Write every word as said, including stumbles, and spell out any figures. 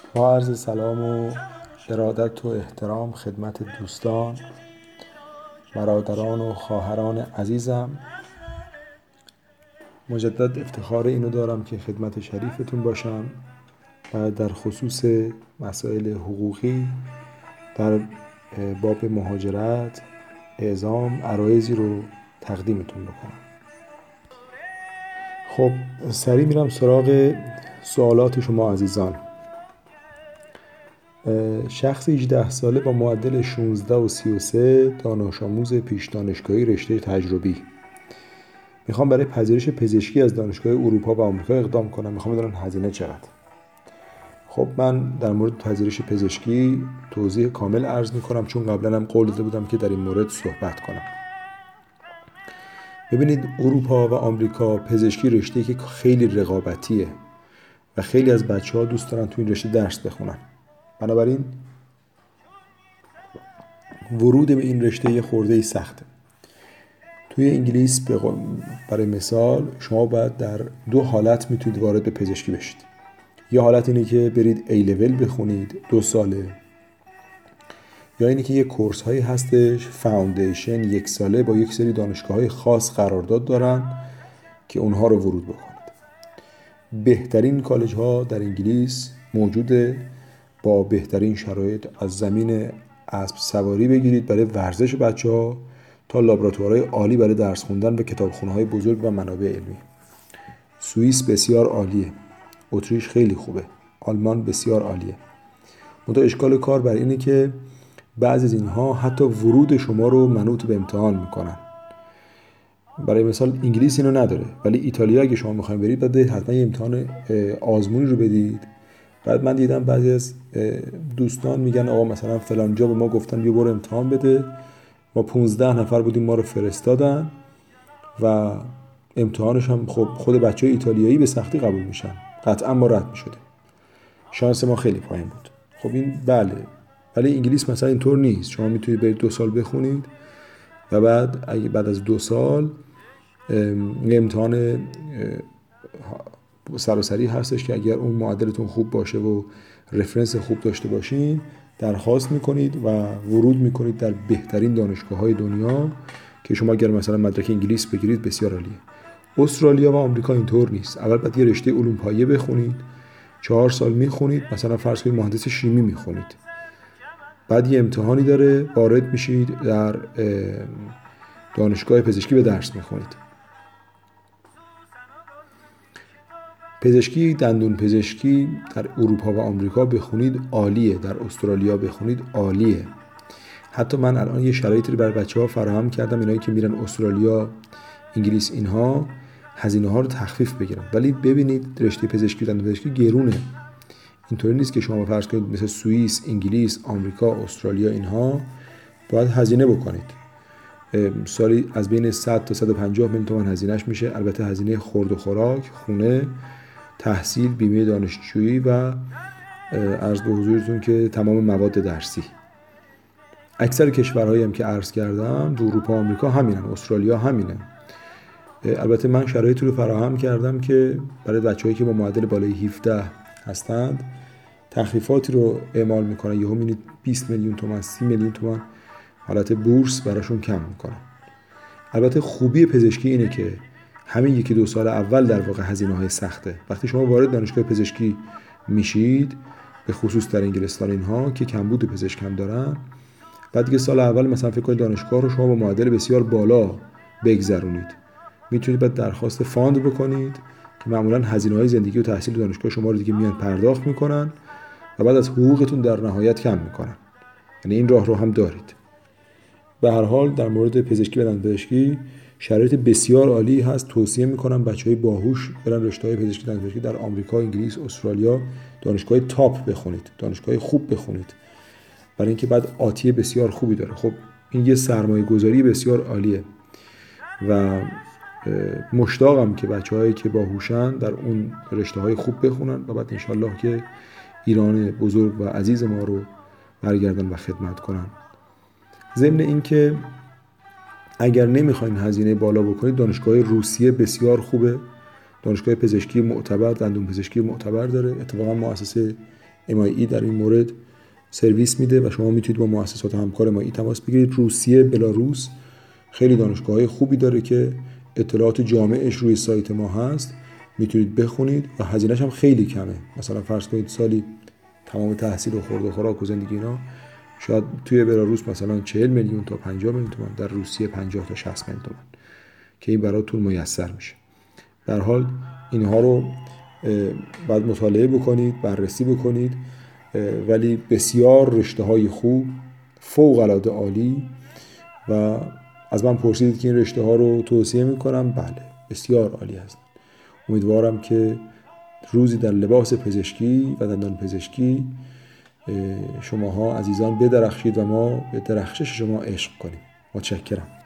با عرض سلام و ارادت و احترام خدمت دوستان، برادران و خواهران عزیزم. مجدد افتخار اینو دارم که خدمت شریفتون باشم و در خصوص مسائل حقوقی در باب مهاجرت اعزام عرایضی رو تقدیمتون بکنم. خب سریع میرم سراغ سوالات شما عزیزان. شخص هجده ساله با معدل شانزده و سی و سه، دانش آموز پیش دانشگاهی رشته تجربی. میخوام برای پذیرش پزشکی از دانشگاه اروپا و آمریکا اقدام کنم. میخوام بدونم هزینه چقدر. خب من در مورد پذیرش پزشکی توضیح کامل عرض میکنم، چون قبلا هم قول داده بودم که در این مورد صحبت کنم. ببینید، اروپا و آمریکا پزشکی رشته‌ای که خیلی رقابتیه و خیلی از بچه‌ها دوست دارن تو این رشته درس بخونن. بنابراین ورود به این رشته یه خورده سخته. توی انگلیس برای مثال شما باید در دو حالت میتونید وارد به پزشکی بشید. یه حالت اینه که برید ای لول بخونید دو ساله، یا اینه که یه کورس هایی هستش فاوندیشن یک ساله با یک سری دانشگاه های خاص قرارداد دارن که اونها رو ورود بکنید. بهترین کالج ها در انگلیس موجوده با بهترین شرایط. از زمین اسب سواری بگیرید برای ورزش بچه ها تا لابراتوارهای عالی برای درس خوندن و کتابخونه های بزرگ و منابع علمی. سوئیس بسیار عالیه، اتریش خیلی خوبه، آلمان بسیار عالیه. منتها اشکال کار بر اینه که بعضی از اینها حتی ورود شما رو منوط به امتحان میکنن. برای مثال انگلیس اینو نداره، ولی ایتالیا اگه شما میخواین برید بعد حتما یه امتحان آزمونی رو بدید. بعد من دیدم بعضی از دوستان میگن آقا مثلا فلان جا به ما گفتن بیا برو امتحان بده، ما پونزده نفر بودیم ما رو فرستادن و امتحانش هم خب خود بچه های ایتالیایی به سختی قبول میشن، قطعا ما رد میشدیم. شانس ما خیلی پایین بود. خب این بله، ولی انگلیس مثلا اینطور نیست. شما میتونید برید دو سال بخونید و بعد اگه بعد از دو سال یه امتحان سراسری هستش که اگر اون معدلتون خوب باشه و رفرنس خوب داشته باشین درخواست میکنید و ورود میکنید در بهترین دانشگاه‌های دنیا که شما اگر مثلا مدرک انگلیس بگیرید بسیار عالیه. استرالیا و آمریکا اینطور نیست. اول باید یه رشته علوم پایه بخونید، چهار سال میخونید، مثلا فرض کنید مهندس شیمی میخونید، بعد یه امتحانی داره وارد میشید در دانشگاه پزشکی به درس میخونید. پزشکی دندون پزشکی در اروپا و آمریکا بخونید عالیه، در استرالیا بخونید عالیه. حتی من الان یه شرایطی رو برای بچه‌ها فراهم کردم، اینایی که میرن استرالیا، انگلیس، اینها هزینه ها رو تخفیف بگیرن. ولی ببینید رشته پزشکی دندون پزشکی گرونه. اینطوری نیست که شما فرض کنید مثل سوئیس، انگلیس، آمریکا، استرالیا اینها باید هزینه بکنید. سالی از بین صد تا صد و پنجاه میلیون تومان هزینهش میشه. البته هزینه خورد و خوراک، خونه، تحصیل، بیمه دانشجویی و عرض به حضورتون که تمام مواد درسی. اکثر کشورهایی هم که عرض کردم تو اروپا و آمریکا همینن، استرالیا همینه. البته من شرایطی رو فراهم کردم که برای بچه‌هایی که با معدل بالای هفده هستند تخفیفاتی رو اعمال میکنن. یهو میبینید بیست میلیون تومان، سی میلیون تومان حالت بورس براشون کم میکنن. البته خوبی پزشکی اینه که همین یکی دو سال اول در واقع هزینه‌های سخته. وقتی شما وارد دانشگاه پزشکی میشید، به خصوص در انگلستان اینها که کمبود پزشک هم دارن، بعد دیگه سال اول مثلا فکر کنید دانشگاه رو شما با معدل بسیار بالا بگذرونید، میتونید بعد درخواست فاند بکنید که معمولا هزینه‌های زندگی و تحصیل دانشگاه شما رو دیگه میان پرداخت میکنن و بعد از حقوقتون در نهایت کم میکنن. یعنی این راه رو هم دارید. به هر حال در مورد پزشکی و دندانپزشکی شرایط بسیار عالی هست. توصیه میکنم بچهای باهوش برن رشته‌های پزشکی و دندانپزشکی در آمریکا، انگلیس، استرالیا دانشگاه تاپ بخونید، دانشگاه خوب بخونید، برای اینکه بعد آتی بسیار خوبی داره. خب این یه سرمایه گذاری بسیار عالیه و مشتاقم که بچه‌هایی که باهوشن در اون رشته‌های خوب بخونن و بعد انشالله که ایران بزرگ و عزیز ما رو برگردن و خدمت کنن. ضمن این که اگر نمیخواین هزینه بالا بکنید، دانشگاه روسیه بسیار خوبه، دانشگاه پزشکی معتبر، دندون پزشکی معتبر داره. اتفاقا مؤسسه ام آی ای در این مورد سرویس میده و شما میتونید با مؤسسات همکار ام آی ای تماس بگیرید. روسیه، بلاروس خیلی دانشگاه‌های خوبی داره که اطلاعات جامعش روی سایت ما هست، میتونید بخونید و هزینه‌ش هم خیلی کمه. مثلا فرض کنید سالی تمام تحصیل و خورد و خوراک و زندگی اینا شاید توی بلاروس مثلا چهل میلیون تا پنجاه میلیون تومان، در روسیه پنجاه تا شصت میلیون تومان که این براتون میسر میشه. در حال اینها رو باید مطالعه بکنید، بررسی بکنید، ولی بسیار رشته‌های خوب، فوق‌العاده عالی. و از من پرسیدید که این رشته ها رو توصیه میکنم. بله، بسیار عالی هست. امیدوارم که روزی در لباس پزشکی و دندان پزشکی شماها عزیزان بدرخشید و ما به درخشش شما عشق کنیم. متشکرم.